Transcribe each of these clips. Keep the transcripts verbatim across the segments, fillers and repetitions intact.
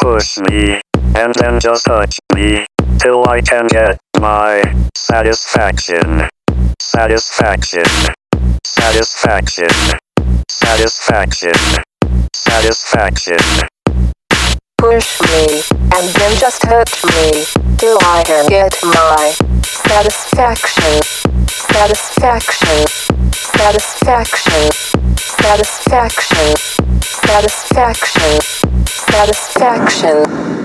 Push me, and then just touch me, till I can get my satisfaction. Satisfaction. Satisfaction. Satisfaction. Satisfaction. Push me, and then just touch me, till I can get my satisfaction. Satisfaction. Satisfaction. Satisfaction. Satisfaction. Satisfaction.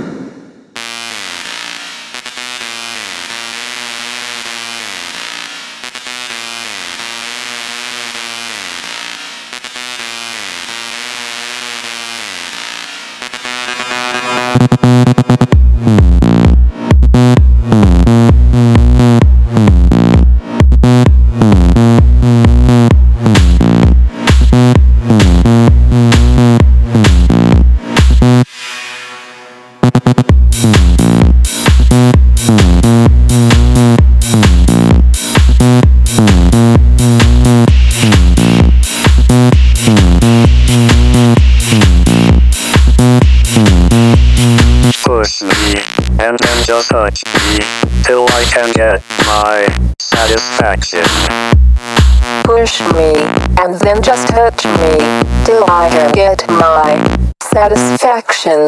Push me, and then just touch me, till I can get my satisfaction. Push me, and then just touch me, till I can get my satisfaction.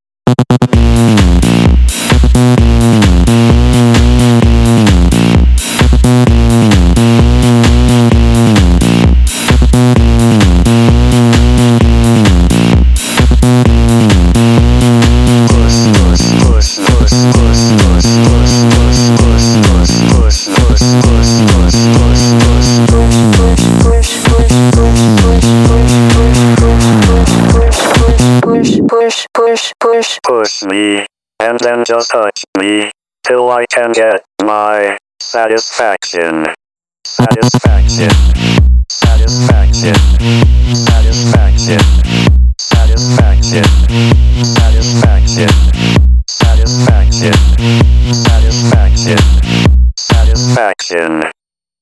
Push, push, push. Push me, and then just touch me, till I can get my satisfaction. Satisfaction. Satisfaction. Satisfaction. Satisfaction. Satisfaction. Satisfaction. Satisfaction. Satisfaction.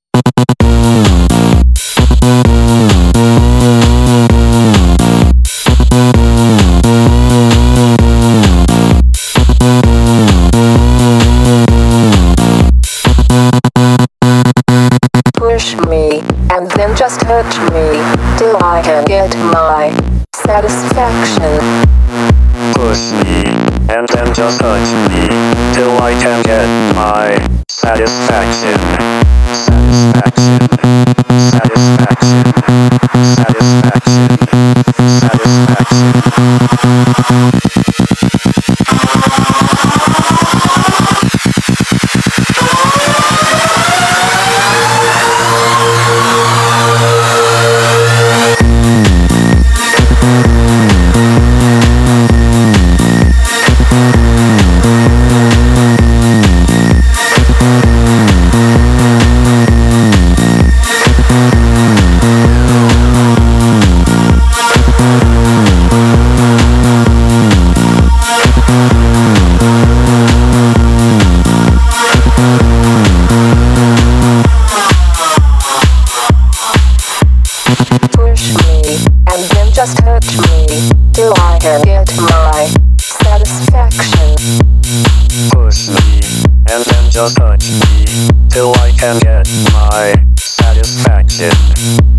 Push me, and then just touch me, till I can get my satisfaction. Push me, and then just touch me, till I can get my satisfaction. Satisfaction. Satisfaction. Satisfaction. Push me, and then just touch me, till I can get my satisfaction. Push me, and then just touch me, till I can get my satisfaction.